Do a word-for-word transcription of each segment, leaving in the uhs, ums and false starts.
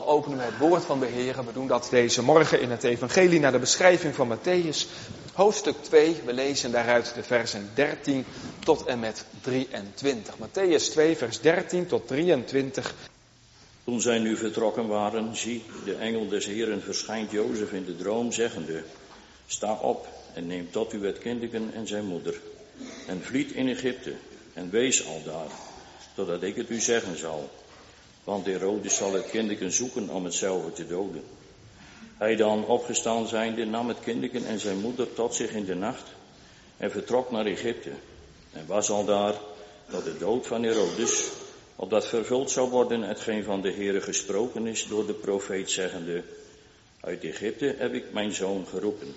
openen we het woord van de Heer. We doen dat deze morgen in het evangelie naar de beschrijving van Mattheüs, hoofdstuk twee. We lezen daaruit de versen dertien tot en met drieëntwintig. Mattheüs twee, vers dertien tot drieëntwintig. Toen zij nu vertrokken waren, zie, de engel des Heeren verschijnt Jozef in de droom, zeggende: Sta op en neem tot u het kindeken en zijn moeder, en vliet in Egypte, en wees aldaar, totdat ik het u zeggen zal. Want Herodes zal het kindeken zoeken om hetzelfde te doden. Hij dan, opgestaan zijnde, nam het kindeken en zijn moeder tot zich in de nacht, en vertrok naar Egypte, en was aldaar tot de dood van Herodes, opdat vervuld zou worden hetgeen van de Heere gesproken is door de profeet, zeggende: Uit Egypte heb ik mijn zoon geroepen.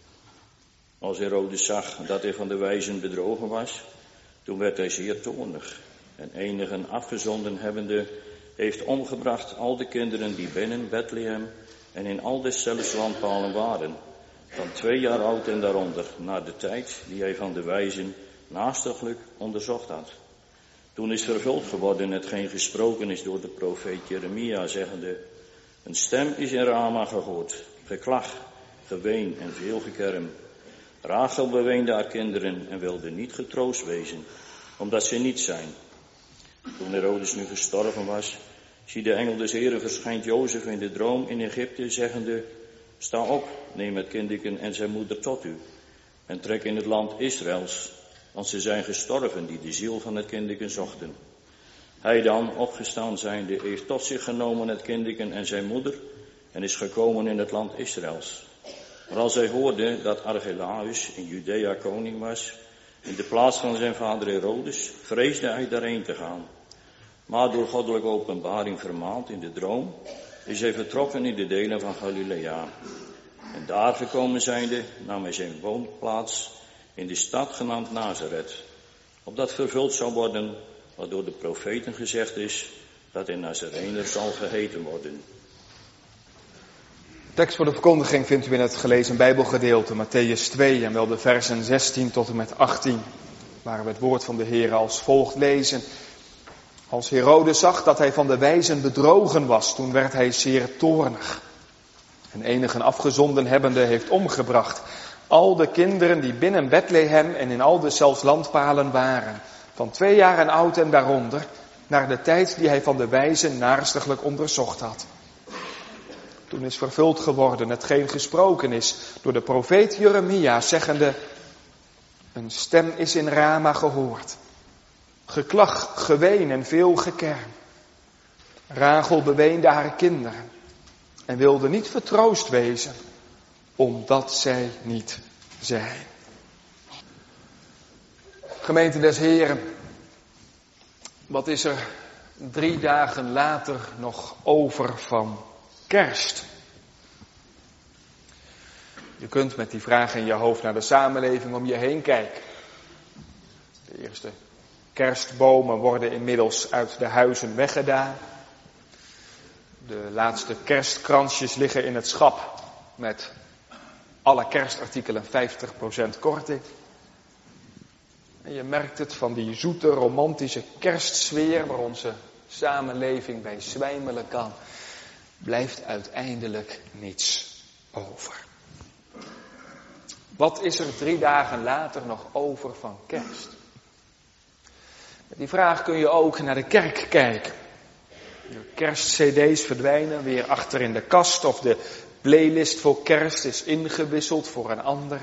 Als Herodes zag dat hij van de wijzen bedrogen was, toen werd hij zeer toornig, en enigen afgezonden hebbende, heeft omgebracht al de kinderen die binnen Bethlehem en in al deszelfs landpalen waren, van twee jaar oud en daaronder, naar de tijd die hij van de wijzen naastiglijk onderzocht had. Toen is vervuld geworden hetgeen gesproken is door de profeet Jeremia, zeggende: Een stem is in Rama gehoord, geklag, geween en veel gekerm. Rachel beweende haar kinderen en wilde niet getroost wezen, omdat ze niet zijn. Toen Herodes nu gestorven was, zie de engel des Heeren verschijnt Jozef in de droom in Egypte, zeggende: Sta op, neem het kindeken en zijn moeder tot u, en trek in het land Israëls, want ze zijn gestorven die de ziel van het kindeken zochten. Hij dan, opgestaan zijnde, heeft tot zich genomen het kindeken en zijn moeder, en is gekomen in het land Israëls. Maar als hij hoorde dat Archelaus in Judea koning was, in de plaats van zijn vader Herodes, vreesde hij daarheen te gaan. Maar door goddelijke openbaring vermaand in de droom, is hij vertrokken in de delen van Galilea. En daar gekomen zijnde, nam hij zijn woonplaats in de stad genaamd Nazareth, opdat vervuld zou worden wat door de profeten gezegd is, dat hij Nazarener zal geheten worden. De tekst voor de verkondiging vindt u in het gelezen Bijbelgedeelte, Mattheüs twee, en wel de versen zestien tot en met achttien, waar we het woord van de Heer als volgt lezen. Als Herodes zag dat hij van de wijzen bedrogen was, toen werd hij zeer toornig. En enigen afgezonden hebbende heeft omgebracht al de kinderen die binnen Bethlehem en in al deszelfs landpalen waren, van twee jaar en oud en daaronder, naar de tijd die hij van de wijzen naarstiglijk onderzocht had. Toen is vervuld geworden hetgeen gesproken is door de profeet Jeremia, zeggende: Een stem is in Rama gehoord, geklag, geween en veel gekerm. Rachel beweende haar kinderen en wilde niet vertroost wezen, omdat zij niet zijn. Gemeente des Heren, wat is er drie dagen later nog over van Kerst? Je kunt met die vraag in je hoofd naar de samenleving om je heen kijken. De eerste kerstbomen worden inmiddels uit de huizen weggedaan. De laatste kerstkransjes liggen in het schap met alle kerstartikelen vijftig procent korting. En je merkt het van die zoete, romantische kerstsfeer waar onze samenleving bij zwijmelen kan, blijft uiteindelijk niets over. Wat is er drie dagen later nog over van Kerst? Met die vraag kun je ook naar de kerk kijken. De kerstcd's verdwijnen weer achter in de kast of de playlist voor Kerst is ingewisseld voor een ander.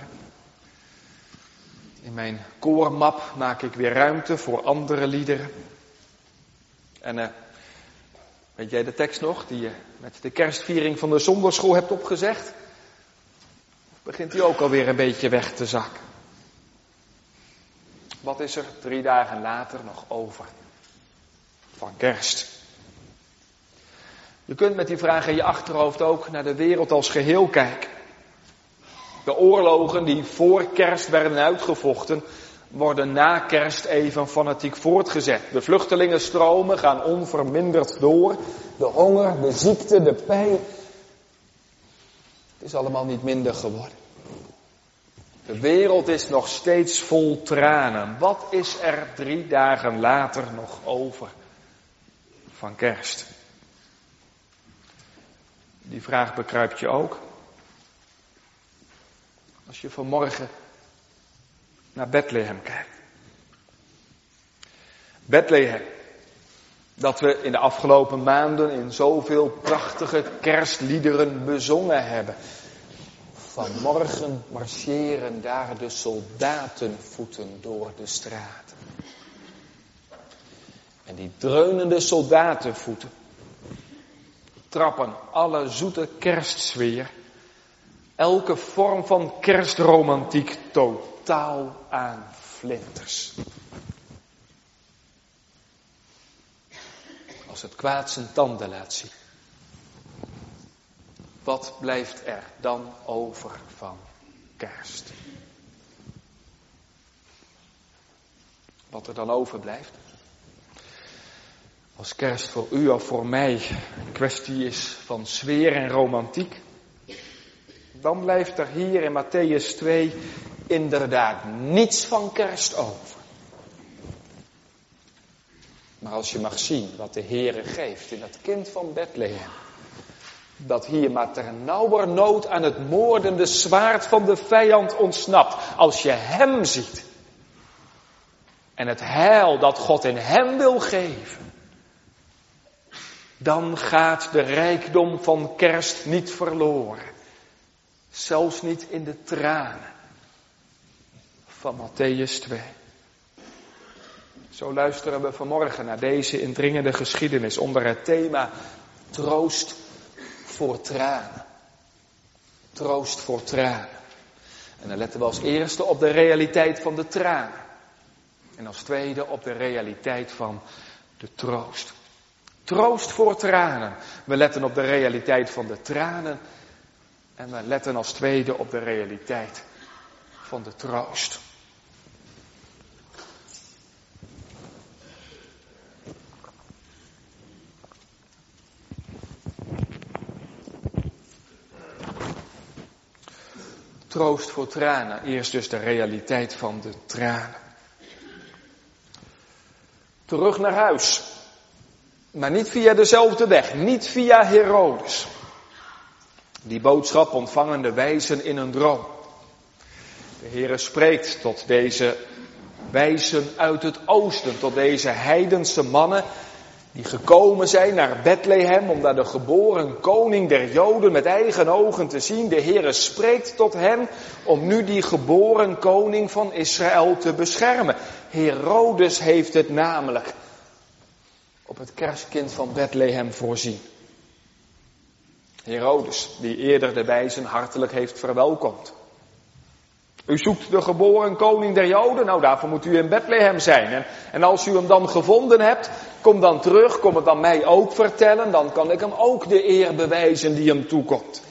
In mijn koormap maak ik weer ruimte voor andere liederen. En uh, weet jij de tekst nog die je met de kerstviering van de zondagschool hebt opgezegd? Of begint die ook alweer een beetje weg te zakken? Wat is er drie dagen later nog over van Kerst? Je kunt met die vraag in je achterhoofd ook naar de wereld als geheel kijken. De oorlogen die voor Kerst werden uitgevochten, worden na Kerst even fanatiek voortgezet. De vluchtelingenstromen gaan onverminderd door. De honger, de ziekte, de pijn. Het is allemaal niet minder geworden. De wereld is nog steeds vol tranen. Wat is er drie dagen later nog over van Kerst? Die vraag bekruipt je ook. Als je vanmorgen naar Bethlehem kijkt. Bethlehem, dat we in de afgelopen maanden in zoveel prachtige kerstliederen bezongen hebben. Vanmorgen marcheren daar de soldatenvoeten door de straten. En die dreunende soldatenvoeten trappen alle zoete kerstsfeer, elke vorm van kerstromantiek totaal aan flinters. Als het kwaad zijn tanden laat zien, wat blijft er dan over van kerst? Wat er dan overblijft? Als kerst voor u of voor mij een kwestie is van sfeer en romantiek, dan blijft er hier in Mattheüs twee inderdaad niets van kerst over. Maar als je mag zien wat de Heere geeft in het kind van Bethlehem, dat hier maar ternauwernood aan het moordende zwaard van de vijand ontsnapt. Als je hem ziet en het heil dat God in hem wil geven, dan gaat de rijkdom van kerst niet verloren. Zelfs niet in de tranen van Mattheüs twee. Zo luisteren we vanmorgen naar deze indringende geschiedenis onder het thema troost voor tranen. Troost voor tranen. En dan letten we als eerste op de realiteit van de tranen. En als tweede op de realiteit van de troost. Troost voor tranen. We letten op de realiteit van de tranen. En we letten als tweede op de realiteit van de troost. Troost voor tranen. Eerst dus de realiteit van de tranen. Terug naar huis. Maar niet via dezelfde weg. Niet via Herodes. Die boodschap ontvangen de wijzen in een droom. De Heere spreekt tot deze wijzen uit het oosten. Tot deze heidense mannen die gekomen zijn naar Bethlehem om daar de geboren koning der Joden met eigen ogen te zien. De Heere spreekt tot hen om nu die geboren koning van Israël te beschermen. Herodes heeft het namelijk op het kerstkind van Bethlehem voorzien. Herodes, die eerder de wijzen hartelijk heeft verwelkomd. U zoekt de geboren koning der Joden, nou daarvoor moet u in Bethlehem zijn. En, en als u hem dan gevonden hebt, kom dan terug, kom het dan mij ook vertellen, dan kan ik hem ook de eer bewijzen die hem toekomt.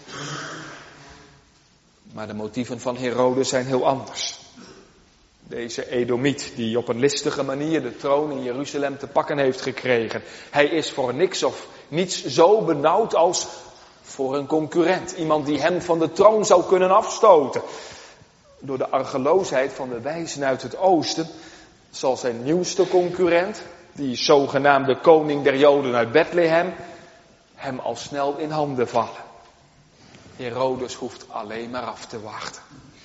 Maar de motieven van Herodes zijn heel anders. Deze Edomiet die op een listige manier de troon in Jeruzalem te pakken heeft gekregen. Hij is voor niks of niets zo benauwd als voor een concurrent. Iemand die hem van de troon zou kunnen afstoten. Door de argeloosheid van de wijzen uit het oosten zal zijn nieuwste concurrent, die zogenaamde koning der Joden uit Bethlehem, hem al snel in handen vallen. Herodes hoeft alleen maar af te wachten.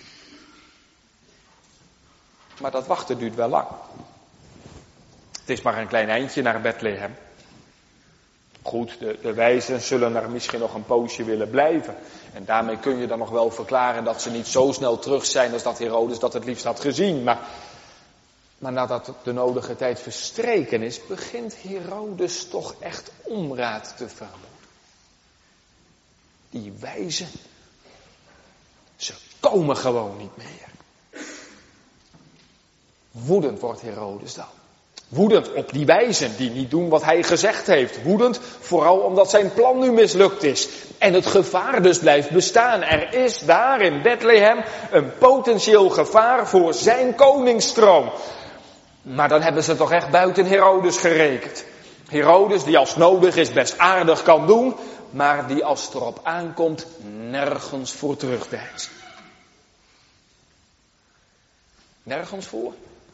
Maar dat wachten duurt wel lang. Het is maar een klein eindje naar Bethlehem. Goed, de, de wijzen zullen er misschien nog een poosje willen blijven. En daarmee kun je dan nog wel verklaren dat ze niet zo snel terug zijn als dat Herodes dat het liefst had gezien. Maar, maar nadat de nodige tijd verstreken is, begint Herodes toch echt onraad te vermoeden. Die wijzen, ze komen gewoon niet meer. Woedend wordt Herodes dan. Woedend op die wijzen die niet doen wat hij gezegd heeft. Woedend vooral omdat zijn plan nu mislukt is. En het gevaar dus blijft bestaan. Er is daar in Bethlehem een potentieel gevaar voor zijn koningstroon. Maar dan hebben ze toch echt buiten Herodes gerekend. Herodes die als nodig is best aardig kan doen. Maar die als het erop aankomt nergens voor terugdeinst. Nergens voor?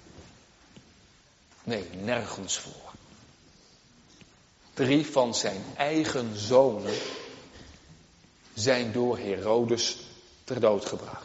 Nee, nergens voor. Drie van zijn eigen zonen zijn door Herodes ter dood gebracht.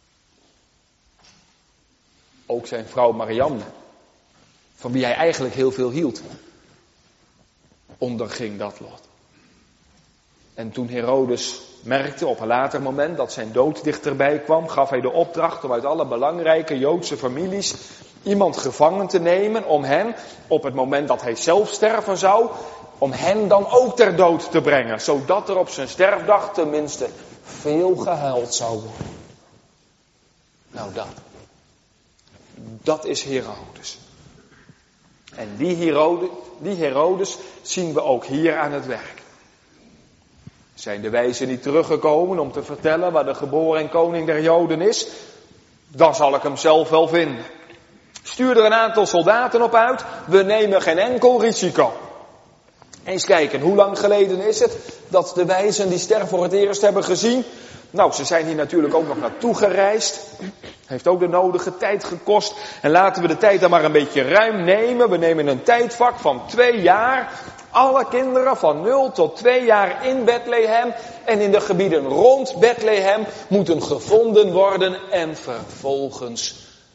Ook zijn vrouw Mariamne, van wie hij eigenlijk heel veel hield, onderging dat lot. En toen Herodes merkte op een later moment dat zijn dood dichterbij kwam, gaf hij de opdracht om uit alle belangrijke Joodse families iemand gevangen te nemen om hen, op het moment dat hij zelf sterven zou, om hen dan ook ter dood te brengen. Zodat er op zijn sterfdag tenminste veel gehuild zou worden. Nou dat. Dat is Herodes. En die Herodes, die Herodes zien we ook hier aan het werk. Zijn de wijzen niet teruggekomen om te vertellen waar de geboren koning der Joden is? Dan zal ik hem zelf wel vinden. Stuur er een aantal soldaten op uit. We nemen geen enkel risico. Eens kijken, hoe lang geleden is het dat de wijzen die ster voor het eerst hebben gezien? Nou, ze zijn hier natuurlijk ook nog naartoe gereisd. Heeft ook de nodige tijd gekost. En laten we de tijd dan maar een beetje ruim nemen. We nemen een tijdvak van twee jaar. Alle kinderen van nul tot twee jaar in Bethlehem en in de gebieden rond Bethlehem moeten gevonden worden en vervolgens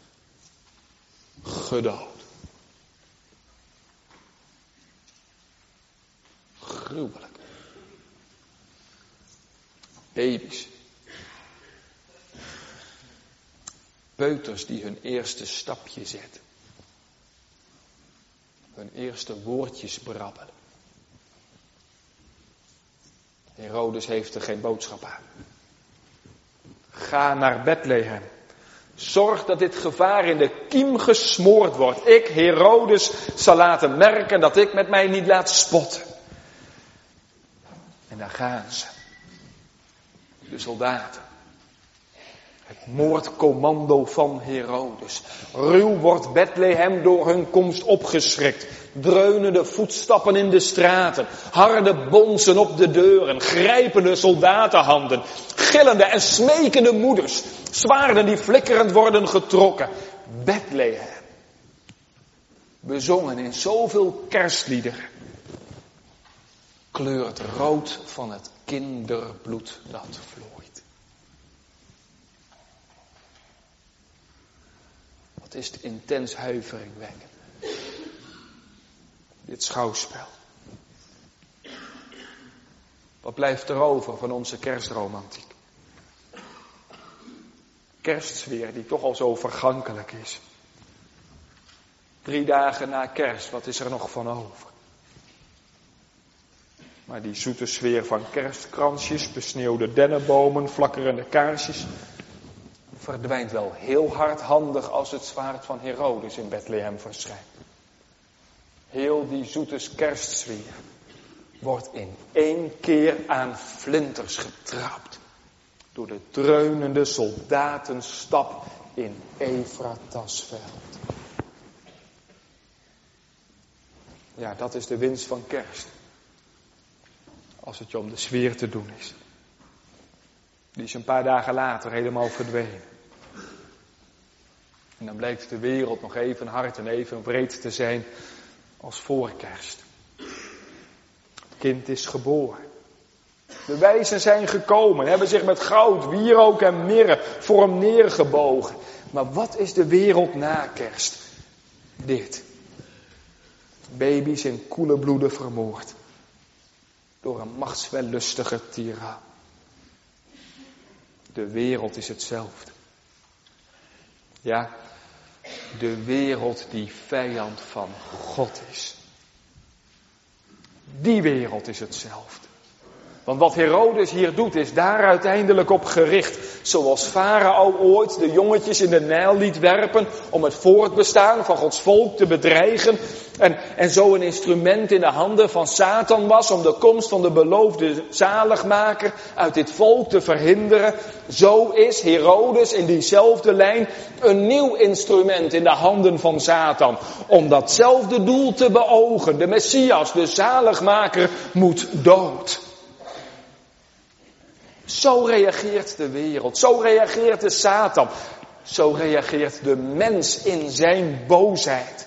gedood. Gruwelijk. Baby's. Peuters die hun eerste stapje zetten. Hun eerste woordjes brabbelen. Herodes heeft er geen boodschap aan. Ga naar Bethlehem. Zorg dat dit gevaar in de kiem gesmoord wordt. Ik, Herodes, zal laten merken dat ik met mij niet laat spotten. En daar gaan ze. De soldaten. Het moordcommando van Herodes. Ruw wordt Bethlehem door hun komst opgeschrikt. Dreunen de voetstappen in de straten. Harde bonzen op de deuren. Grijpende soldatenhanden. Gillende en smekende moeders. Zwaarden die flikkerend worden getrokken. Bethlehem. Bezongen in zoveel kerstliederen. Kleurt rood van het kinderbloed dat vloeit. Wat is het intens huiveringwekkend. Dit schouwspel. Wat blijft er over van onze kerstromantiek? Kerstsfeer die toch al zo vergankelijk is. Drie dagen na kerst, wat is er nog van over? Maar die zoete sfeer van kerstkransjes, besneeuwde dennenbomen, flakkerende kaarsjes verdwijnt wel heel hardhandig als het zwaard van Herodes in Bethlehem verschijnt. Heel die zoete kerstsfeer wordt in één keer aan flinters getrapt. Door de dreunende soldatenstap in Efratas veld. Ja, dat is de winst van kerst. Als het je om de sfeer te doen is. Die is een paar dagen later helemaal verdwenen. En dan blijkt de wereld nog even hard en even breed te zijn als voor kerst. Het kind is geboren. De wijzen zijn gekomen, hebben zich met goud, wierook en mirre voor hem neergebogen. Maar wat is de wereld na kerst? Dit. Baby's in koele bloeden vermoord. Door een machtswellustige tiran. De wereld is hetzelfde. Ja, de wereld die vijand van God is. Die wereld is hetzelfde. Want wat Herodes hier doet is daar uiteindelijk op gericht. Zoals Farao ooit de jongetjes in de Nijl liet werpen om het voortbestaan van Gods volk te bedreigen. En, en zo een instrument in de handen van Satan was om de komst van de beloofde zaligmaker uit dit volk te verhinderen. Zo is Herodes in diezelfde lijn een nieuw instrument in de handen van Satan. Om datzelfde doel te beogen. De Messias, de zaligmaker, moet dood. Zo reageert de wereld, zo reageert de Satan, zo reageert de mens in zijn boosheid.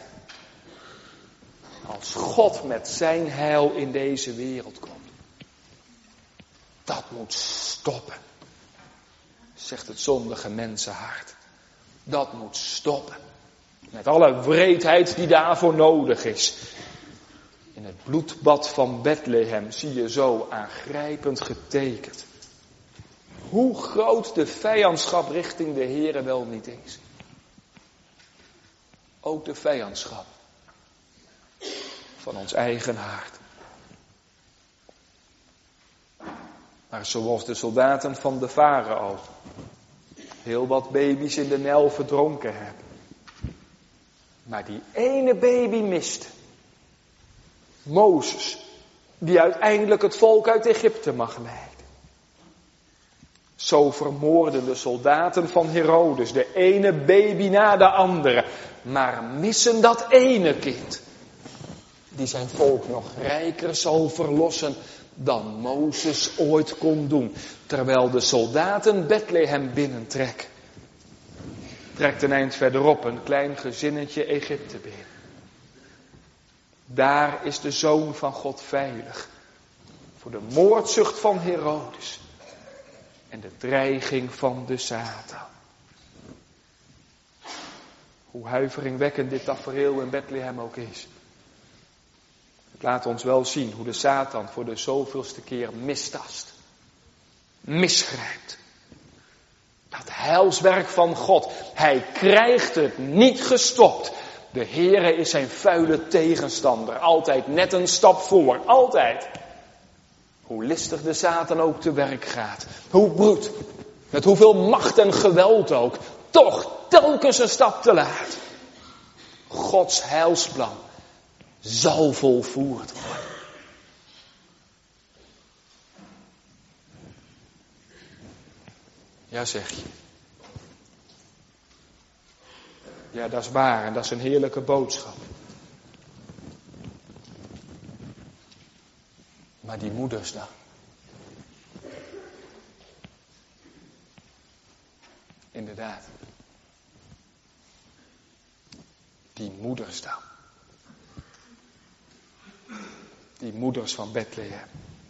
Als God met zijn heil in deze wereld komt. Dat moet stoppen, zegt het zondige mensenhart. Dat moet stoppen. Met alle wreedheid die daarvoor nodig is. In het bloedbad van Bethlehem zie je zo aangrijpend getekend hoe groot de vijandschap richting de Here wel niet is. Ook de vijandschap van ons eigen hart. Maar zoals de soldaten van de farao heel wat baby's in de Nijl verdronken hebben. Maar die ene baby mist. Mozes, die uiteindelijk het volk uit Egypte mag leiden. Zo vermoorden de soldaten van Herodes de ene baby na de andere. Maar missen dat ene kind. Die zijn volk nog rijker zal verlossen dan Mozes ooit kon doen. Terwijl de soldaten Bethlehem binnentrekken. Trekt een eind verderop een klein gezinnetje Egypte binnen. Daar is de Zoon van God veilig. Voor de moordzucht van Herodes. En de dreiging van de Satan. Hoe huiveringwekkend dit tafereel in Bethlehem ook is. Het laat ons wel zien hoe de Satan voor de zoveelste keer mistast. Misgrijpt. Dat heilswerk van God. Hij krijgt het niet gestopt. De Heere is zijn vuile tegenstander. Altijd net een stap voor. Altijd. Hoe listig de Satan ook te werk gaat. Hoe bruut. Met hoeveel macht en geweld ook. Toch telkens een stap te laat. Gods heilsplan zal volvoerd worden. Ja, zeg je. Ja, dat is waar en dat is een heerlijke boodschap. Maar die moeders dan? Inderdaad. Die moeders dan. Die moeders van Bethlehem.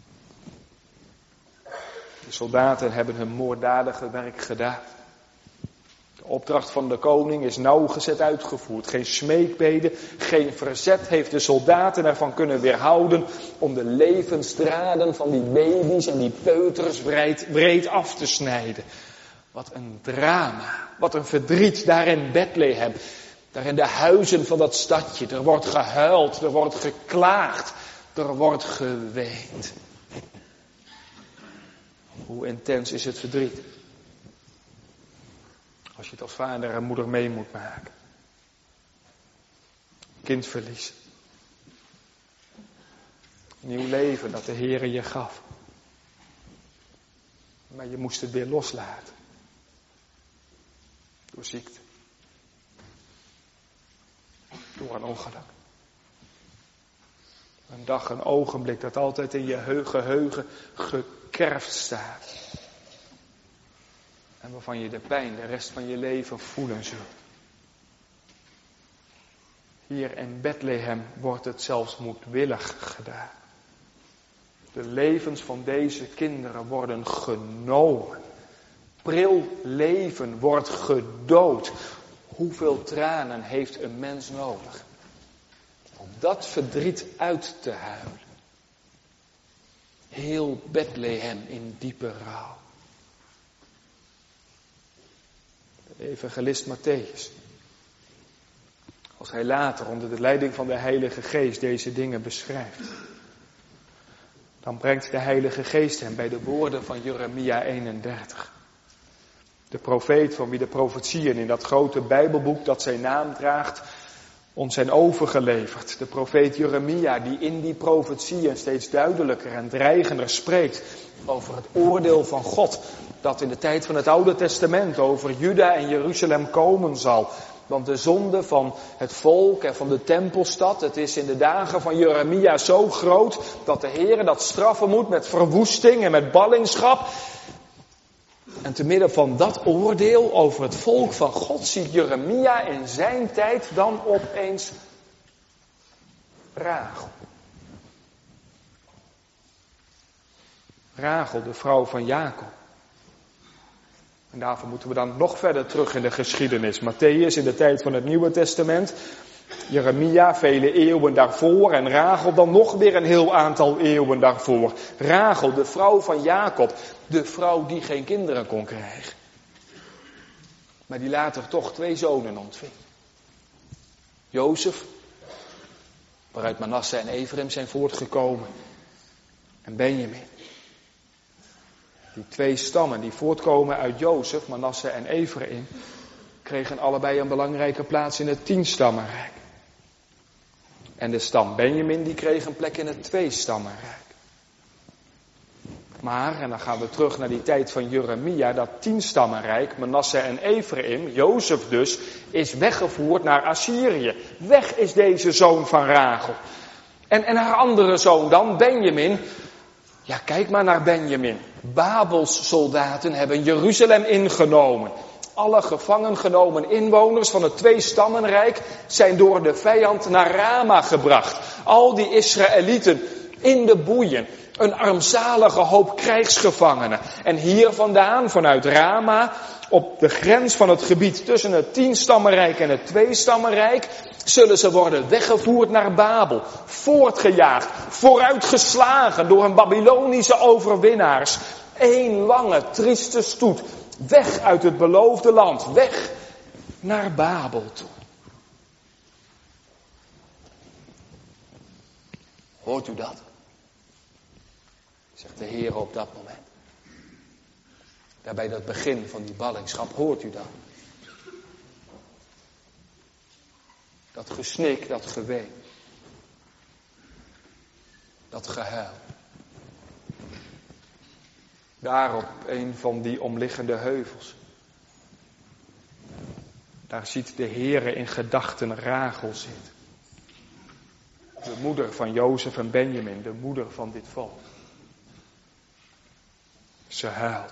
De soldaten hebben hun moorddadige werk gedaan. De opdracht van de koning is nauwgezet uitgevoerd. Geen smeekbeden, geen verzet heeft de soldaten ervan kunnen weerhouden om de levensdraden van die baby's en die peuters breed, breed af te snijden. Wat een drama, wat een verdriet daar in Bethlehem. Daar in de huizen van dat stadje. Er wordt gehuild, er wordt geklaagd, er wordt geweend. Hoe intens is het verdriet? Als je het als vader en moeder mee moet maken. Kindverlies. Nieuw leven dat de Heere je gaf. Maar je moest het weer loslaten. Door ziekte. Door een ongeluk. Een dag, een ogenblik dat altijd in je geheugen gekerfd staat. En waarvan je de pijn de rest van je leven voelen zult. Hier in Bethlehem wordt het zelfs moedwillig gedaan. De levens van deze kinderen worden genomen. Pril leven wordt gedood. Hoeveel tranen heeft een mens nodig om dat verdriet uit te huilen? Heel Bethlehem in diepe rouw. De evangelist Mattheüs, als hij later onder de leiding van de Heilige Geest deze dingen beschrijft, dan brengt de Heilige Geest hem bij de woorden van Jeremia eenendertig. De profeet van wie de profetieën in dat grote Bijbelboek dat zijn naam draagt, ons zijn overgeleverd. De profeet Jeremia die in die profetieën steeds duidelijker en dreigender spreekt over het oordeel van God. Dat in de tijd van het Oude Testament over Juda en Jeruzalem komen zal. Want de zonde van het volk en van de tempelstad, het is in de dagen van Jeremia zo groot dat de Heere dat straffen moet met verwoesting en met ballingschap. En te midden van dat oordeel over het volk van God ziet Jeremia in zijn tijd dan opeens Rachel. Rachel, de vrouw van Jacob. En daarvoor moeten we dan nog verder terug in de geschiedenis. Mattheüs in de tijd van het Nieuwe Testament. Jeremia vele eeuwen daarvoor. En Rachel dan nog weer een heel aantal eeuwen daarvoor. Rachel, de vrouw van Jacob. De vrouw die geen kinderen kon krijgen. Maar die later toch twee zonen ontving. Jozef, waaruit Manasse en Ephraim zijn voortgekomen. En Benjamin. Die twee stammen die voortkomen uit Jozef, Manasse en Ephraim, kregen allebei een belangrijke plaats in het tienstammenrijk. En de stam Benjamin die kreeg een plek in het tweestammenrijk. Maar, en dan gaan we terug naar die tijd van Jeremia, dat tienstammenrijk, Manasse en Ephraim, Jozef dus, is weggevoerd naar Assyrië. Weg is deze zoon van Rachel. En, en haar andere zoon dan, Benjamin. Ja, kijk maar naar Benjamin. Babels soldaten hebben Jeruzalem ingenomen. Alle gevangen genomen inwoners van het tweestammenrijk zijn door de vijand naar Rama gebracht. Al die Israëlieten in de boeien. Een armzalige hoop krijgsgevangenen. En hier vandaan, vanuit Rama, op de grens van het gebied tussen het tienstammenrijk en het tweestammenrijk, zullen ze worden weggevoerd naar Babel. Voortgejaagd, vooruitgeslagen door hun Babylonische overwinnaars. Eén lange, trieste stoet. Weg uit het beloofde land. Weg naar Babel toe. Hoort u dat? Zegt de Heer op dat moment. Daar bij dat begin van die ballingschap, hoort u dat? Dat gesnik, dat geween. Dat gehuil. Daar op een van die omliggende heuvels. Daar ziet de Heere in gedachten Rachel zitten. De moeder van Jozef en Benjamin, de moeder van dit volk. Ze huilt.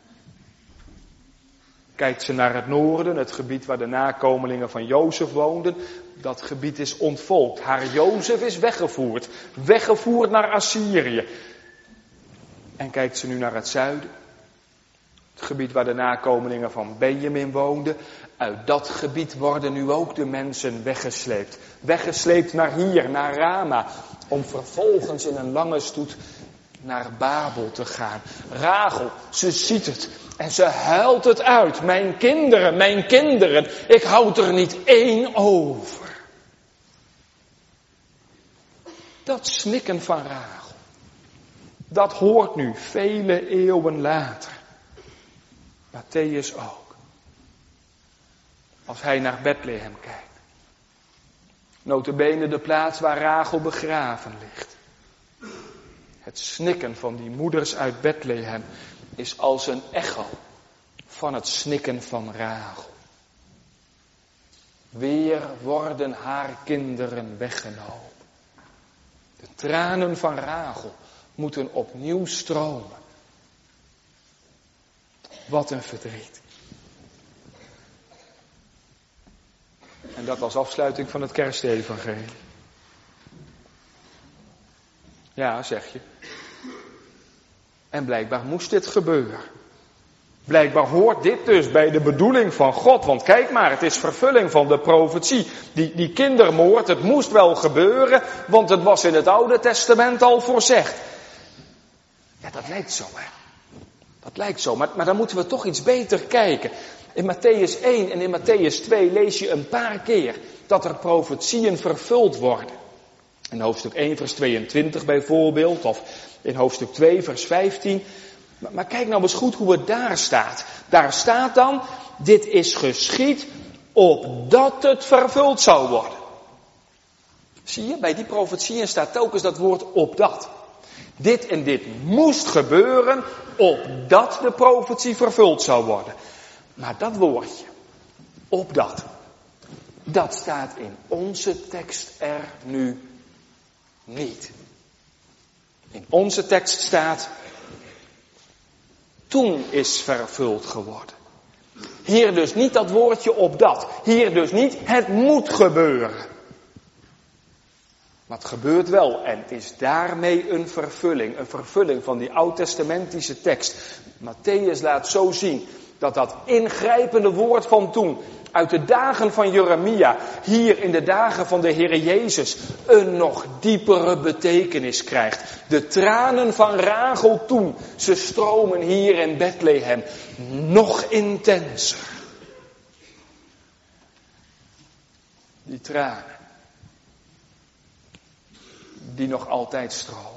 Kijkt ze naar het noorden, het gebied waar de nakomelingen van Jozef woonden. Dat gebied is ontvolkt. Haar Jozef is weggevoerd. Weggevoerd naar Assyrië. En kijkt ze nu naar het zuiden. Het gebied waar de nakomelingen van Benjamin woonden. Uit dat gebied worden nu ook de mensen weggesleept. Weggesleept naar hier, naar Rama. Om vervolgens in een lange stoet naar Babel te gaan. Rachel, ze ziet het. En ze huilt het uit. Mijn kinderen, mijn kinderen. Ik houd er niet één over. Dat snikken van Rachel. Dat hoort nu vele eeuwen later. Mattheüs ook. Als hij naar Bethlehem kijkt. Nota bene de plaats waar Rachel begraven ligt. Het snikken van die moeders uit Bethlehem is als een echo van het snikken van Rachel. Weer worden haar kinderen weggenomen. De tranen van Rachel moeten opnieuw stromen. Wat een verdriet. En dat als afsluiting van het kerstevangelie. Ja, zeg je. En blijkbaar moest dit gebeuren. Blijkbaar hoort dit dus bij de bedoeling van God. Want kijk maar, het is vervulling van de profetie. Die, die kindermoord, het moest wel gebeuren. Want het was in het Oude Testament al voorzegd. Ja, dat lijkt zo, hè. Dat lijkt zo. Maar, maar dan moeten we toch iets beter kijken. In Mattheüs één en in Mattheüs twee lees je een paar keer dat er profetieën vervuld worden. In hoofdstuk één vers tweeëntwintig bijvoorbeeld. Of in hoofdstuk twee vers vijftien. Maar, maar kijk nou eens goed hoe het daar staat. Daar staat dan, dit is geschied opdat het vervuld zou worden. Zie je, bij die profetieën staat telkens dat woord opdat. Dit en dit moest gebeuren opdat de profetie vervuld zou worden. Maar dat woordje, opdat, dat staat in onze tekst er nu niet. In onze tekst staat, toen is vervuld geworden. Hier dus niet dat woordje opdat. Hier dus niet, het moet gebeuren. Maar het gebeurt wel en het is daarmee een vervulling. Een vervulling van die oud-testamentische tekst. Mattheüs laat zo zien dat dat ingrijpende woord van toen, uit de dagen van Jeremia, hier in de dagen van de Heere Jezus, een nog diepere betekenis krijgt. De tranen van Rachel toen, ze stromen hier in Bethlehem nog intenser. Die tranen, die nog altijd stromen.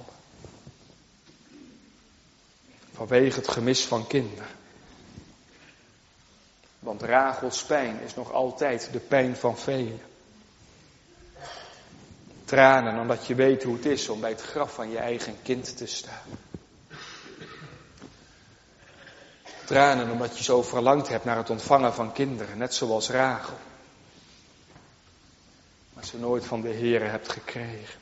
Vanwege het gemis van kinderen. Want Rachels pijn is nog altijd de pijn van velen. Tranen omdat je weet hoe het is om bij het graf van je eigen kind te staan. Tranen omdat je zo verlangd hebt naar het ontvangen van kinderen, net zoals Rachel. Maar ze nooit van de Heere hebt gekregen.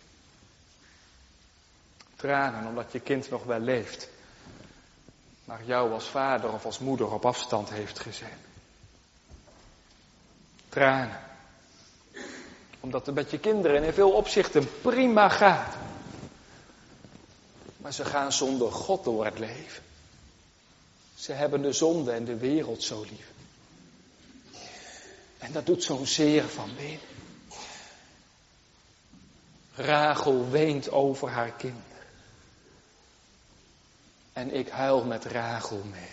Tranen omdat je kind nog wel leeft, maar jou als vader of als moeder op afstand heeft gezet. Tranen. Omdat het met je kinderen in veel opzichten prima gaat. Maar ze gaan zonder God door het leven. Ze hebben de zonde en de wereld zo lief. En dat doet zo'n zeer van binnen. Rachel weent over haar kind. En ik huil met Rachel mee.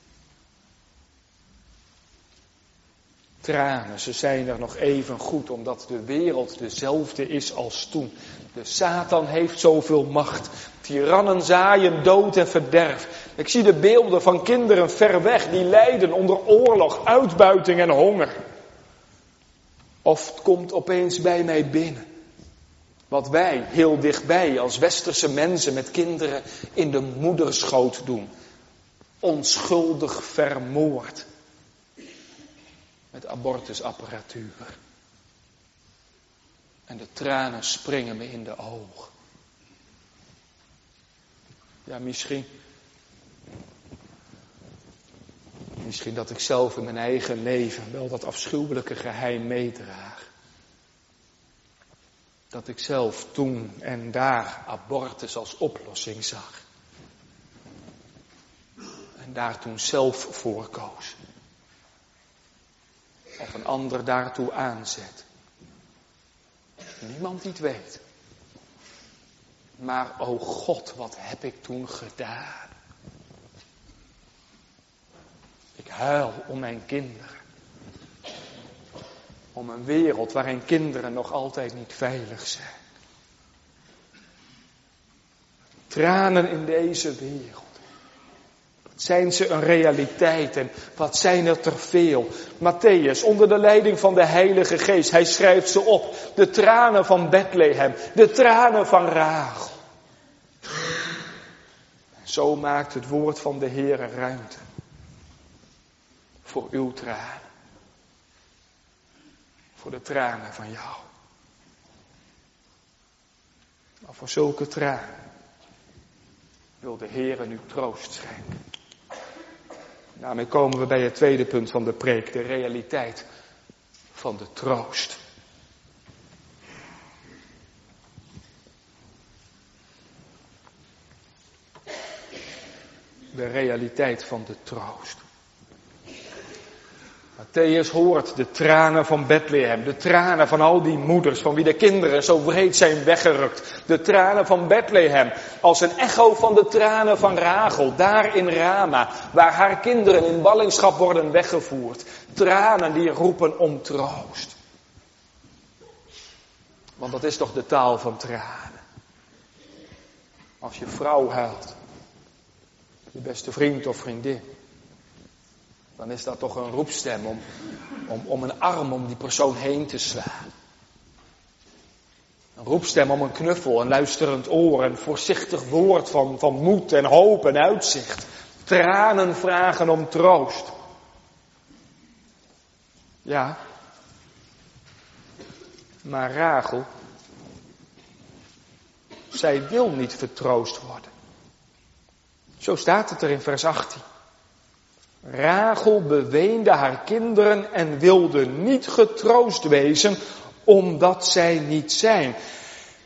Tranen, ze zijn er nog even goed, omdat de wereld dezelfde is als toen. De Satan heeft zoveel macht. Tirannen zaaien dood en verderf. Ik zie de beelden van kinderen ver weg die lijden onder oorlog, uitbuiting en honger. Of het komt opeens bij mij binnen. Wat wij heel dichtbij als westerse mensen met kinderen in de moederschoot doen. Onschuldig vermoord. Met abortusapparatuur. En de tranen springen me in de ogen. Ja, misschien. Misschien dat ik zelf in mijn eigen leven wel dat afschuwelijke geheim meedraag. Dat ik zelf toen en daar abortus als oplossing zag. En daar toen zelf voor koos. Of een ander daartoe aanzet. Niemand die het weet. Maar o God, wat heb ik toen gedaan? Ik huil om mijn kinderen. Om een wereld waarin kinderen nog altijd niet veilig zijn. Tranen in deze wereld. Zijn ze een realiteit en wat zijn er ter veel? Mattheüs, onder de leiding van de Heilige Geest, hij schrijft ze op. De tranen van Bethlehem, de tranen van Rachel. Zo maakt het woord van de Heere ruimte. Voor uw tranen. Voor de tranen van jou. Maar voor zulke tranen wil de Heere nu troost schenken. Daarmee komen we bij het tweede punt van de preek, de realiteit van de troost. De realiteit van de troost. Mattheüs hoort de tranen van Bethlehem, de tranen van al die moeders van wie de kinderen zo wreed zijn weggerukt. De tranen van Bethlehem als een echo van de tranen van Rachel, daar in Rama, waar haar kinderen in ballingschap worden weggevoerd. Tranen die roepen om troost. Want dat is toch de taal van tranen. Als je vrouw huilt, je beste vriend of vriendin, dan is dat toch een roepstem om, om, om een arm om die persoon heen te slaan. Een roepstem om een knuffel, een luisterend oor, een voorzichtig woord van, van moed en hoop en uitzicht. Tranen vragen om troost. Ja, maar Rachel, zij wil niet vertroost worden. Zo staat het er in vers achttien. Rachel beweende haar kinderen en wilde niet getroost wezen, omdat zij niet zijn.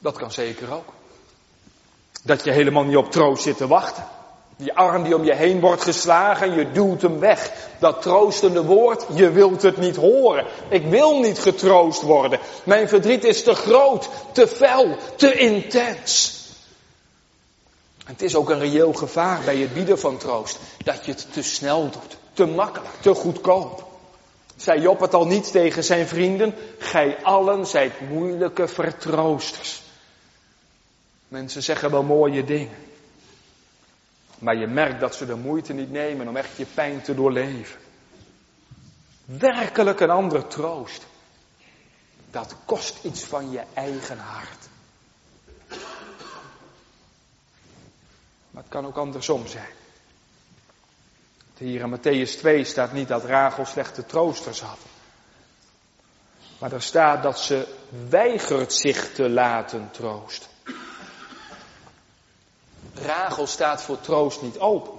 Dat kan zeker ook. Dat je helemaal niet op troost zit te wachten. Die arm die om je heen wordt geslagen, je duwt hem weg. Dat troostende woord, je wilt het niet horen. Ik wil niet getroost worden. Mijn verdriet is te groot, te fel, te intens. En het is ook een reëel gevaar bij het bieden van troost. Dat je het te snel doet, te makkelijk, te goedkoop. Zei Job het al niet tegen zijn vrienden? Gij allen zijt moeilijke vertroosters. Mensen zeggen wel mooie dingen. Maar je merkt dat ze de moeite niet nemen om echt je pijn te doorleven. Werkelijk een ander troost. Dat kost iets van je eigen hart. Maar het kan ook andersom zijn. Hier in Mattheüs twee staat niet dat Rachel slechte troosters had. Maar er staat dat ze weigert zich te laten troosten. Rachel staat voor troost niet open.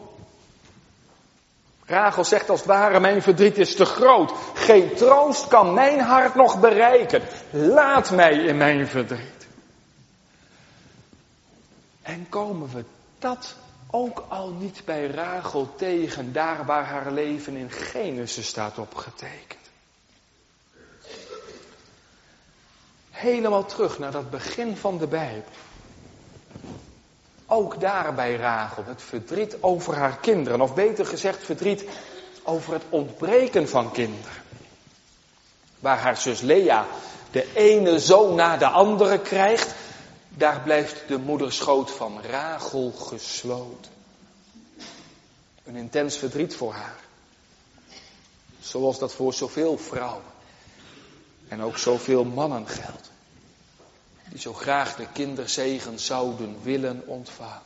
Rachel zegt als het ware, mijn verdriet is te groot. Geen troost kan mijn hart nog bereiken. Laat mij in mijn verdriet. En komen we dat ook al niet bij Rachel tegen, daar waar haar leven in Genesis staat opgetekend. Helemaal terug naar dat begin van de Bijbel. Ook daar bij Rachel, het verdriet over haar kinderen. Of beter gezegd, verdriet over het ontbreken van kinderen. Waar haar zus Lea de ene zoon na de andere krijgt, daar blijft de moederschoot van Rachel gesloten. Een intens verdriet voor haar. Zoals dat voor zoveel vrouwen. En ook zoveel mannen geldt. Die zo graag de kinderzegen zouden willen ontvangen.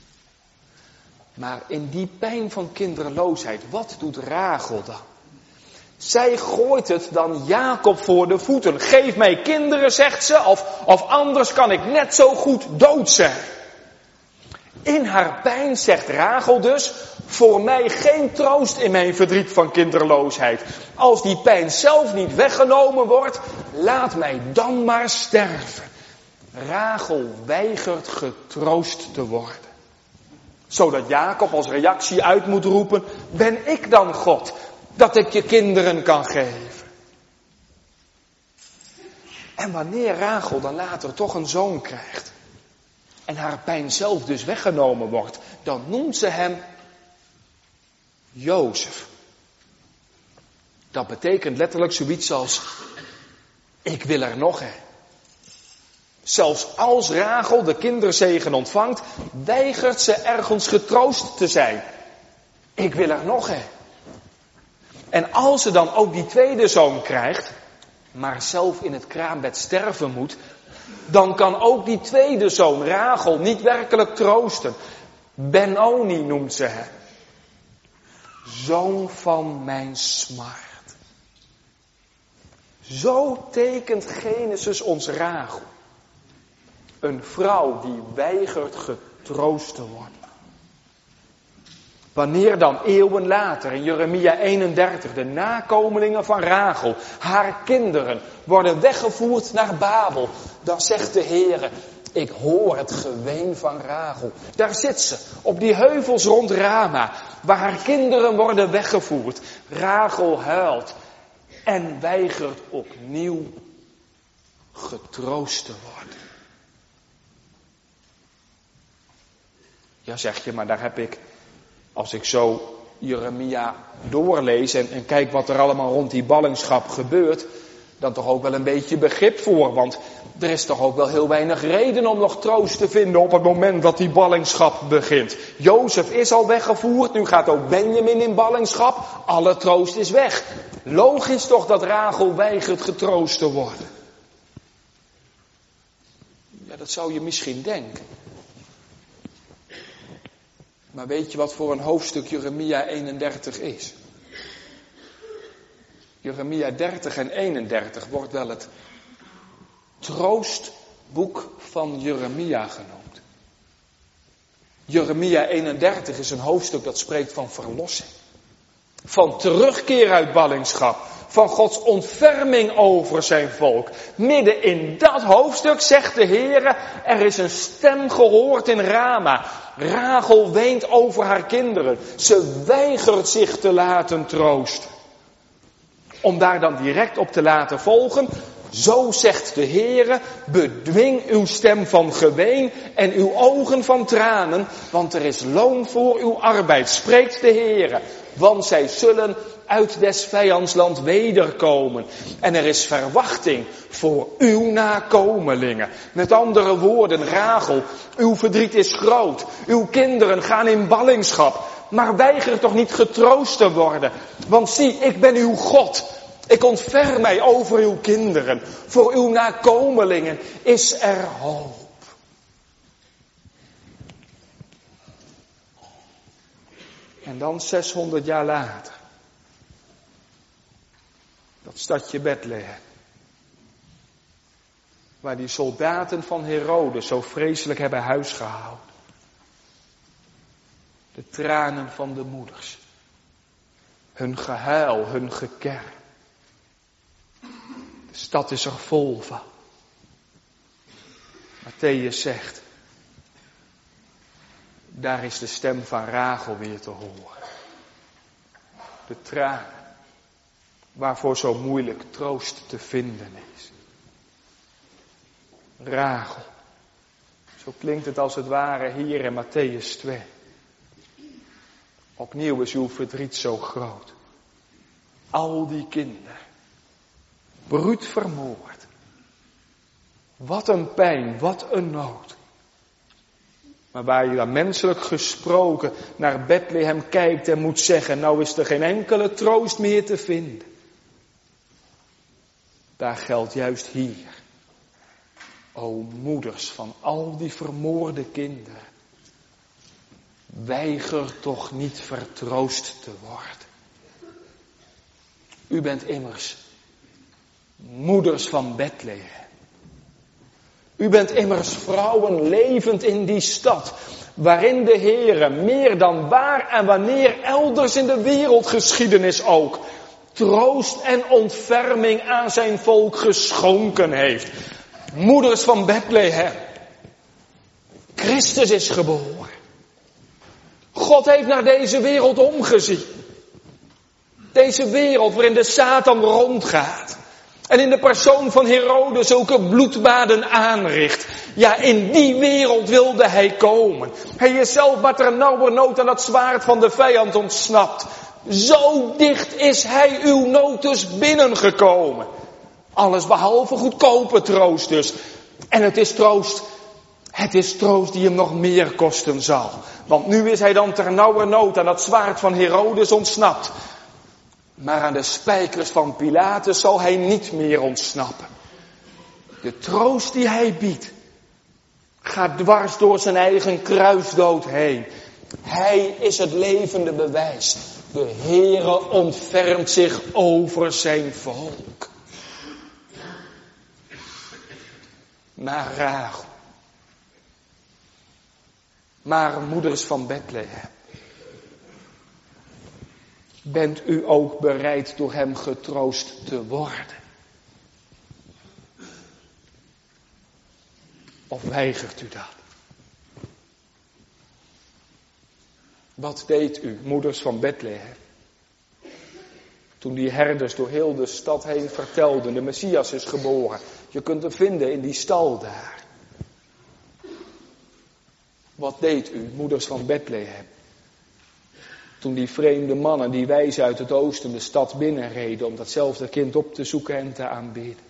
Maar in die pijn van kinderloosheid, wat doet Rachel dan? Zij gooit het dan Jacob voor de voeten. Geef mij kinderen, zegt ze, of, of anders kan ik net zo goed dood zijn. In haar pijn zegt Rachel dus, voor mij geen troost in mijn verdriet van kinderloosheid. Als die pijn zelf niet weggenomen wordt, laat mij dan maar sterven. Rachel weigert getroost te worden. Zodat Jacob als reactie uit moet roepen, ben ik dan God, dat ik je kinderen kan geven. En wanneer Rachel dan later toch een zoon krijgt, en haar pijn zelf dus weggenomen wordt, dan noemt ze hem Jozef. Dat betekent letterlijk zoiets als, ik wil er nog een. Zelfs als Rachel de kinderzegen ontvangt, weigert ze ergens getroost te zijn. Ik wil er nog een. En als ze dan ook die tweede zoon krijgt, maar zelf in het kraambed sterven moet, dan kan ook die tweede zoon, Rachel, niet werkelijk troosten. Ben-Oni noemt ze hem. Zoon van mijn smart. Zo tekent Genesis ons Rachel. Een vrouw die weigert getroost te worden. Wanneer dan eeuwen later in Jeremia eenendertig de nakomelingen van Rachel, haar kinderen, worden weggevoerd naar Babel, dan zegt de Heere, ik hoor het geween van Rachel. Daar zit ze, op die heuvels rond Rama, waar haar kinderen worden weggevoerd. Rachel huilt en weigert opnieuw getroost te worden. Ja, zeg je, maar daar heb ik, als ik zo Jeremia doorlees en, en kijk wat er allemaal rond die ballingschap gebeurt, dan toch ook wel een beetje begrip voor. Want er is toch ook wel heel weinig reden om nog troost te vinden op het moment dat die ballingschap begint. Jozef is al weggevoerd, nu gaat ook Benjamin in ballingschap. Alle troost is weg. Logisch toch dat Rachel weigert getroost te worden. Ja, dat zou je misschien denken. Maar weet je wat voor een hoofdstuk Jeremia eenendertig is? Jeremia dertig en eenendertig wordt wel het troostboek van Jeremia genoemd. Jeremia eenendertig is een hoofdstuk dat spreekt van verlossing. Van terugkeer uit ballingschap. van Gods ontferming over zijn volk. Midden in dat hoofdstuk zegt de Heere, er is een stem gehoord in Rama. Rachel weent over haar kinderen. Ze weigert zich te laten troosten. Om daar dan direct op te laten volgen. Zo zegt de Heere, bedwing uw stem van geween en uw ogen van tranen, want er is loon voor uw arbeid, spreekt de Heere. Want zij zullen uit des vijandsland wederkomen. En er is verwachting voor uw nakomelingen. Met andere woorden, Rachel, uw verdriet is groot. Uw kinderen gaan in ballingschap. Maar weiger toch niet getroost te worden. Want zie, ik ben uw God. Ik ontfer mij over uw kinderen. Voor uw nakomelingen is er hoop. En dan zeshonderd jaar later. Dat stadje Bethlehem. Waar die soldaten van Herodes zo vreselijk hebben huisgehouden. De tranen van de moeders. Hun gehuil, hun gekerm. De stad is er vol van. Mattheüs zegt. Daar is de stem van Rachel weer te horen. De tranen. Waarvoor zo moeilijk troost te vinden is. Rachel. Zo klinkt het als het ware hier in Mattheüs twee. Opnieuw is uw verdriet zo groot. Al die kinderen. Bruut vermoord. Wat een pijn, wat een nood. Maar waar je dan menselijk gesproken naar Bethlehem kijkt en moet zeggen, nou is er geen enkele troost meer te vinden. Daar geldt juist hier. O moeders van al die vermoorde kinderen. Weiger toch niet vertroost te worden. U bent immers moeders van Bethlehem. U bent immers vrouwen levend in die stad, waarin de Heere meer dan waar en wanneer elders in de wereldgeschiedenis ook, troost en ontferming aan zijn volk geschonken heeft. Moeders van Bethlehem. Christus is geboren. God heeft naar deze wereld omgezien. Deze wereld waarin de Satan rondgaat. En in de persoon van Herodes zulke bloedbaden aanricht. Ja, in die wereld wilde hij komen. Hij is zelf maar ter nauwernood aan dat zwaard van de vijand ontsnapt. Zo dicht is hij uw nood dus binnengekomen. Alles behalve goedkope troost dus. En het is troost, het is troost die hem nog meer kosten zal. Want nu is hij dan ter nauwernood aan dat zwaard van Herodes ontsnapt. Maar aan de spijkers van Pilatus zal hij niet meer ontsnappen. De troost die hij biedt, gaat dwars door zijn eigen kruisdood heen. Hij is het levende bewijs. De Heere ontfermt zich over zijn volk. Maar Rachel. Maar moeders van Bethlehem. Bent u ook bereid door hem getroost te worden? Of weigert u dat? Wat deed u, moeders van Bethlehem? Toen die herders door heel de stad heen vertelden, de Messias is geboren. Je kunt hem vinden in die stal daar. Wat deed u, moeders van Bethlehem? Toen die vreemde mannen, die wijzen uit het oosten, de stad binnenreden om datzelfde kind op te zoeken en te aanbidden.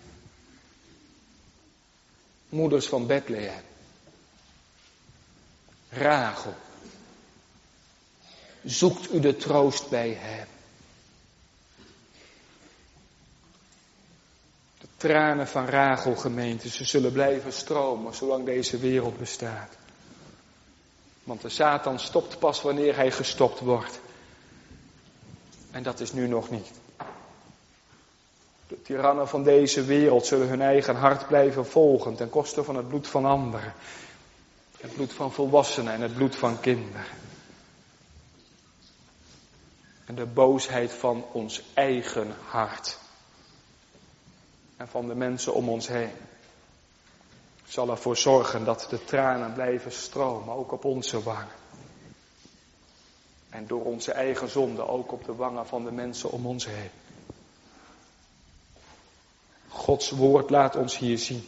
Moeders van Bethlehem. Rachel. Zoekt u de troost bij hem. De tranen van Rachel, gemeente, ze zullen blijven stromen zolang deze wereld bestaat. Want de Satan stopt pas wanneer hij gestopt wordt. En dat is nu nog niet. De tirannen van deze wereld zullen hun eigen hart blijven volgen ten koste van het bloed van anderen. Het bloed van volwassenen en het bloed van kinderen. En de boosheid van ons eigen hart en van de mensen om ons heen. Zal ervoor zorgen dat de tranen blijven stromen, ook op onze wangen. En door onze eigen zonde ook op de wangen van de mensen om ons heen. Gods woord laat ons hier zien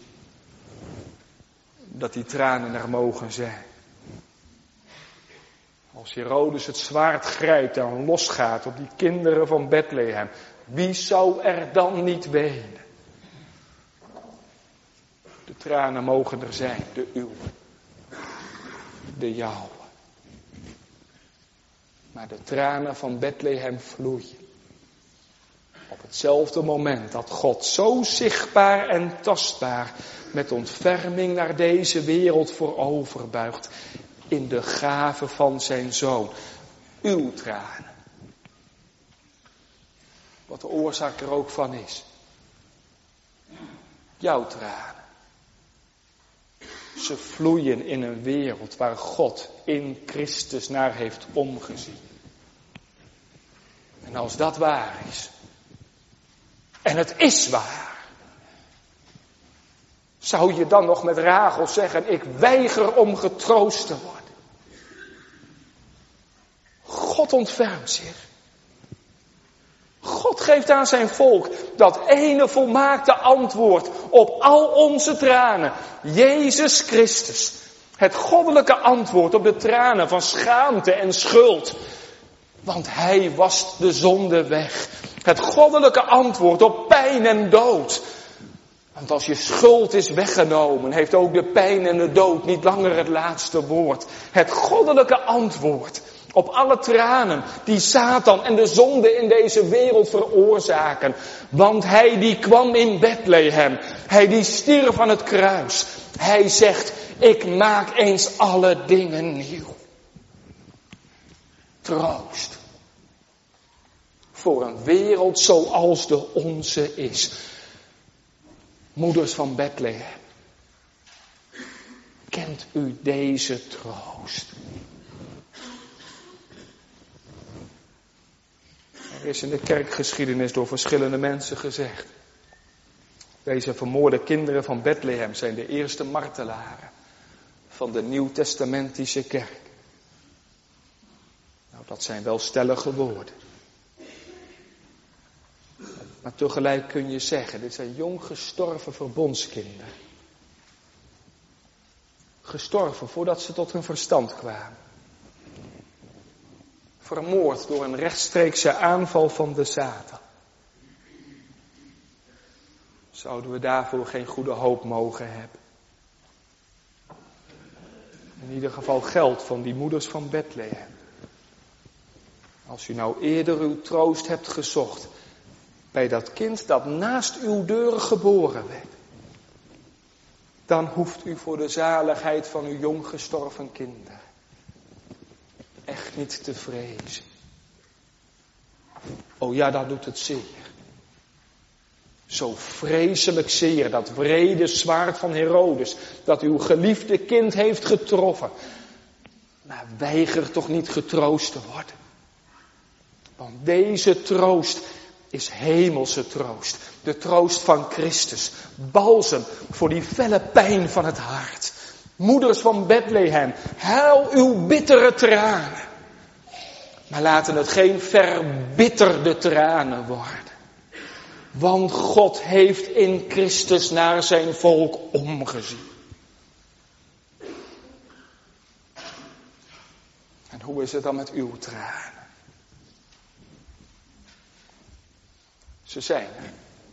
dat die tranen er mogen zijn. Als Herodes het zwaard grijpt en losgaat op die kinderen van Bethlehem, wie zou er dan niet wenen? De tranen mogen er zijn, de uwe, de jouwe. Maar de tranen van Bethlehem vloeien. Op hetzelfde moment dat God zo zichtbaar en tastbaar met ontferming naar deze wereld vooroverbuigt. In de gave van zijn zoon. Uw tranen. Wat de oorzaak er ook van is. Jouw tranen. Ze vloeien in een wereld waar God in Christus naar heeft omgezien. En als dat waar is. En het is waar. Zou je dan nog met Rachel zeggen, ik weiger om getroost te worden. God ontfermt zich. God geeft aan zijn volk dat ene volmaakte antwoord op al onze tranen. Jezus Christus. Het goddelijke antwoord op de tranen van schaamte en schuld. Want hij wast de zonde weg. Het goddelijke antwoord op pijn en dood. Want als je schuld is weggenomen, heeft ook de pijn en de dood niet langer het laatste woord. Het goddelijke antwoord op alle tranen die Satan en de zonde in deze wereld veroorzaken. Want hij die kwam in Bethlehem, hij die stierf aan het kruis. Hij zegt, ik maak eens alle dingen nieuw. Troost. Voor een wereld zoals de onze is. Moeders van Bethlehem. Kent u deze troost? Er is in de kerkgeschiedenis door verschillende mensen gezegd. Deze vermoorde kinderen van Bethlehem zijn de eerste martelaren van de Nieuwtestamentische kerk. Nou, dat zijn wel stellige woorden. Maar tegelijk kun je zeggen, dit zijn jong gestorven verbondskinderen. Gestorven voordat ze tot hun verstand kwamen. Vermoord door een rechtstreekse aanval van de Satan. Zouden we daarvoor geen goede hoop mogen hebben? In ieder geval geldt van die moeders van Bethlehem. Als u nou eerder uw troost hebt gezocht bij dat kind dat naast uw deuren geboren werd, dan hoeft u voor de zaligheid van uw jong gestorven kinderen echt niet te vrezen. Oh ja, dat doet het zeer. Zo vreselijk zeer, dat wrede zwaard van Herodes, dat uw geliefde kind heeft getroffen. Maar weiger toch niet getroost te worden. Want deze troost is hemelse troost. De troost van Christus. Balsem voor die felle pijn van het hart. Moeders van Bethlehem, huil uw bittere tranen. Maar laten het geen verbitterde tranen worden. Want God heeft in Christus naar zijn volk omgezien. En hoe is het dan met uw tranen? Ze zijn er.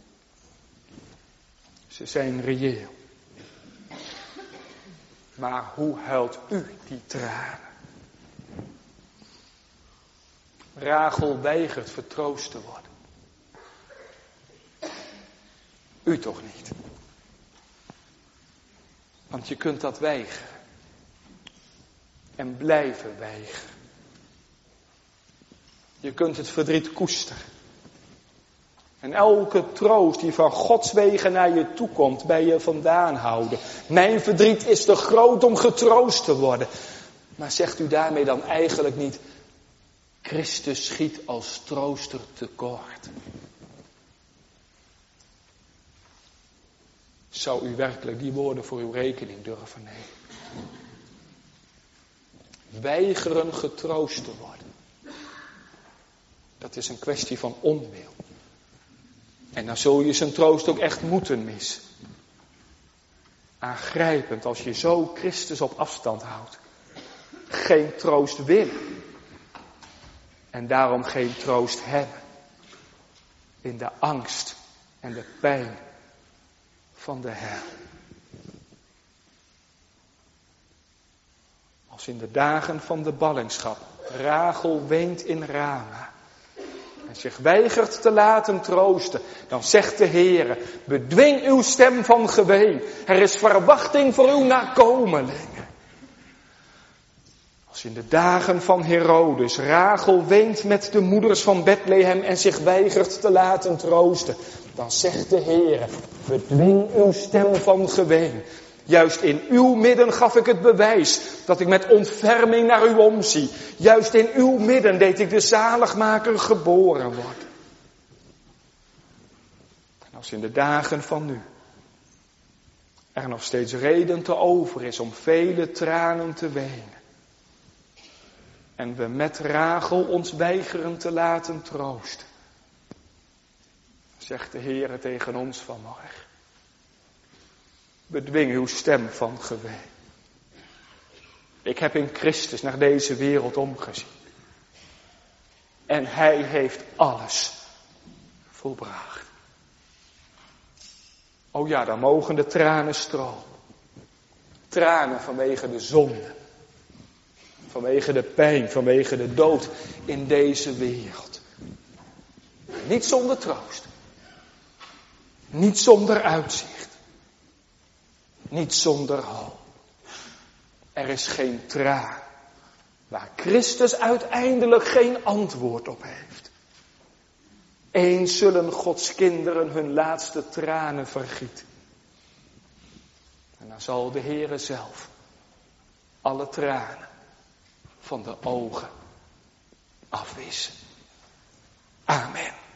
Ze zijn reëel. Maar hoe huilt u die tranen? Rachel weigert vertroost te worden. U toch niet. Want je kunt dat weigeren. En blijven weigeren. Je kunt het verdriet koesteren. En elke troost die van Gods wegen naar je toe komt, bij je vandaan houden. Mijn verdriet is te groot om getroost te worden. Maar zegt u daarmee dan eigenlijk niet, Christus schiet als trooster tekort. Zou u werkelijk die woorden voor uw rekening durven nemen? Weigeren getroost te worden. Dat is een kwestie van onwil. En dan zul je zijn troost ook echt moeten missen. Aangrijpend als je zo Christus op afstand houdt. Geen troost willen. En daarom geen troost hebben. In de angst en de pijn van de hel. Als in de dagen van de ballingschap Rachel weent in Rama en zich weigert te laten troosten, dan zegt de Heere, bedwing uw stem van geween. Er is verwachting voor uw nakomelingen. Als in de dagen van Herodes Rachel weent met de moeders van Bethlehem en zich weigert te laten troosten, dan zegt de Heere, bedwing uw stem van geween. Juist in uw midden gaf ik het bewijs dat ik met ontferming naar u omzie. Juist in uw midden deed ik de zaligmaker geboren worden. En als in de dagen van nu er nog steeds reden te over is om vele tranen te wenen. En we met Rachel ons weigeren te laten troosten. Zegt de Heere tegen ons vanmorgen. Bedwing uw stem van geween. Ik heb in Christus naar deze wereld omgezien. En hij heeft alles volbracht. Oh ja, dan mogen de tranen stromen. Tranen vanwege de zonde. Vanwege de pijn, vanwege de dood in deze wereld. Niet zonder troost. Niet zonder uitzicht. Niet zonder hoop. Er is geen traan waar Christus uiteindelijk geen antwoord op heeft. Eens zullen Gods kinderen hun laatste tranen vergieten. En dan zal de Heere zelf alle tranen van de ogen afwissen. Amen.